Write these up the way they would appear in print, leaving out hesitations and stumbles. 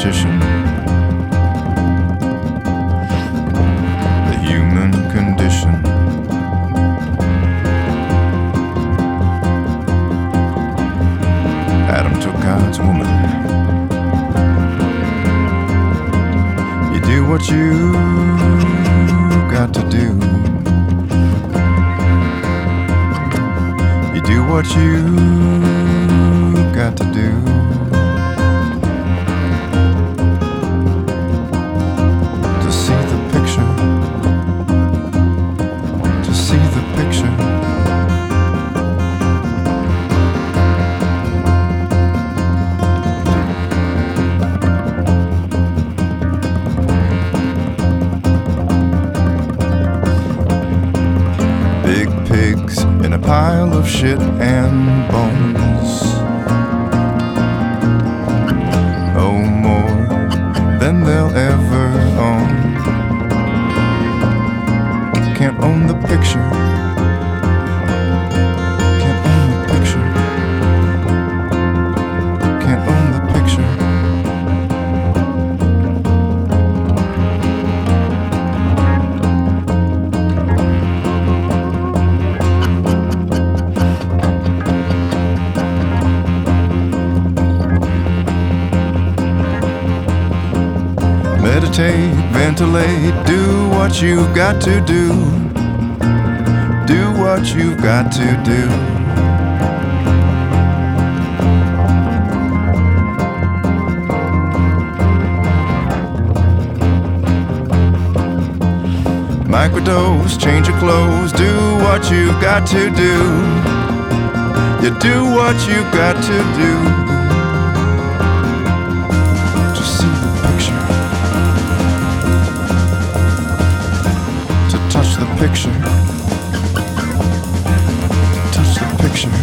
competition. The human condition. Adam took God's woman. You do what you got to do. You do what you got to do. To see the picture. To see the picture. Big pigs in a pile of shit and bones. Oh, more than they'll ever own. Can't own the picture. Can't own the picture. Can't own the picture. Meditate, ventilate, do what you've got to do. Do what you've got to do. Microdose, change your clothes, do what you've got to do. You do what you've got to do. To see the picture. Touch the picture. Touch the picture.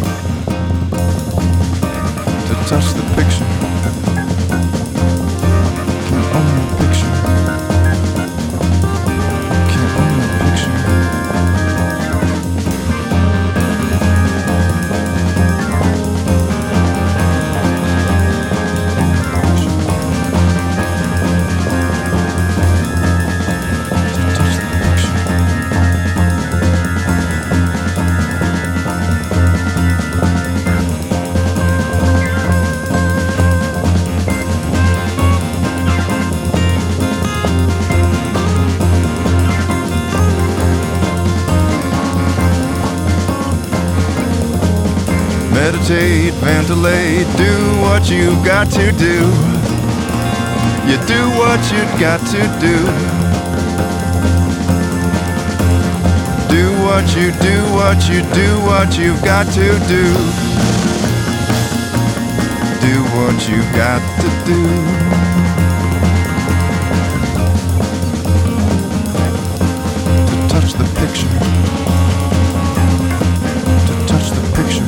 To touch the picture. Can't own the picture. Can't own the picture. Meditate, ventilate, do what you've got to do. You do what you've got to do. Do what you do, what you do, what you've got to do. Do what you've got to do. To touch the picture. To touch the picture.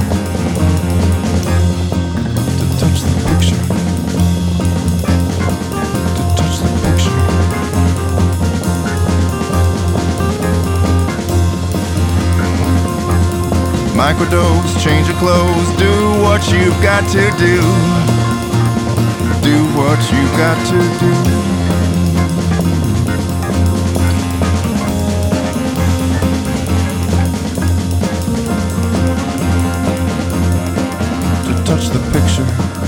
Microdose, change your clothes, do what you've got to do. Do what you've got to do. To touch the picture.